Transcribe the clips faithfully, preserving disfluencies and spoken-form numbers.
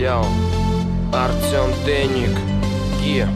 Яу, Артем Деник. Е,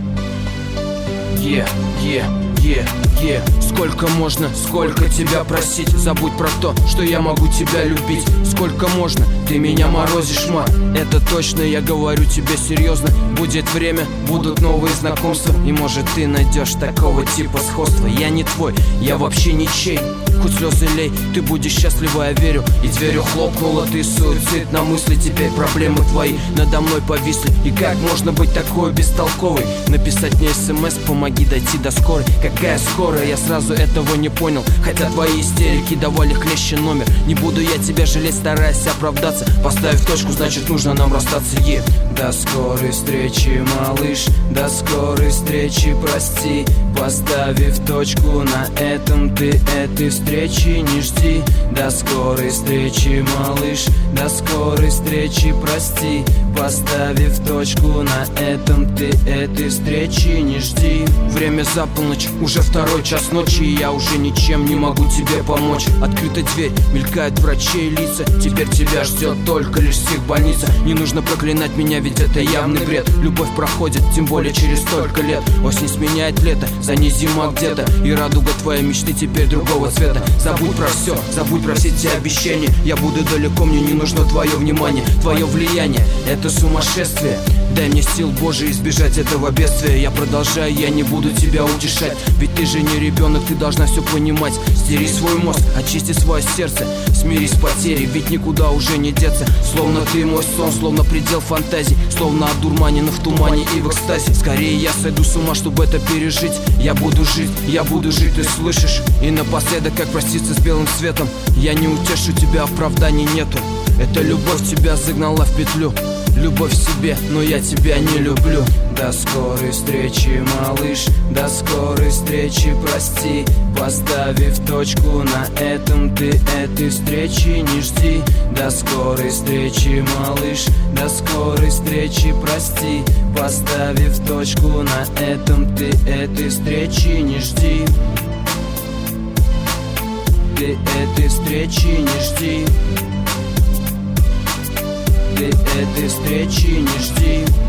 е, е, е, е. Сколько можно, сколько тебя просить? Забудь про то, что я могу тебя любить. Сколько можно, ты меня морозишь, ма. Это точно, я говорю тебе серьезно. Будет время, будут новые знакомства. И может ты найдешь такого типа сходства. Я не твой, я вообще ничей. Хоть слезы лей, ты будешь счастлива, я верю. И дверью хлопнула, ты суицид на мысли. Теперь проблемы твои надо мной повисли. И как можно быть такой бестолковой? Написать мне смс, помоги дойти до скорой. Какая скорая, я сразу этого не понял. Хотя твои истерики давали хлеще номер. Не буду я тебя жалеть, стараясь оправдаться. Поставив точку, значит нужно нам расстаться. Е. До скорой встречи, малыш. До скорой встречи, прости. Поставив точку на этом, ты этой встречи не жди. До скорой встречи, малыш. До скорой встречи, прости. Поставив точку на этом, ты этой встречи не жди. Время за полночь, уже второй час ночи, и я уже ничем не могу тебе помочь. Открыта дверь, мелькают врачей лица. Теперь тебя ждет только лишь психбольница. Не нужно проклинать меня, ведь это явный бред. Любовь проходит, тем более через столько лет. Осень сменяет лето, за ней зима где-то. И радуга твоей мечты теперь другого цвета. Забудь про все, забудь про все эти обещания. Я буду далеко, мне не нужно твое внимание. Твое влияние, это сумасшествие. Дай мне сил, Боже, избежать этого бедствия. Я продолжаю, я не буду тебя утешать. Ведь ты же не ребенок, ты должна все понимать. Стери свой мозг, очисти свое сердце. Смирись с потерей, ведь никуда уже не деться. Словно ты мой сон, словно предел фантазий. Словно одурманена в тумане и в экстазе. Скорее я сойду с ума, чтобы это пережить. Я буду жить, я буду жить, ты слышишь? И напоследок, как проститься с белым светом. Я не утешу тебя, оправданий нету. Эта любовь тебя загнала в петлю. Любовь в себе, но я тебя не люблю. До скорой встречи, малыш. До скорой встречи, прости. Поставив точку на этом, ты этой встречи не жди. До скорой встречи, малыш. До скорой встречи, прости. Поставив точку на этом, ты этой встречи не жди. Ты этой встречи не жди. Ты этой встречи не жди.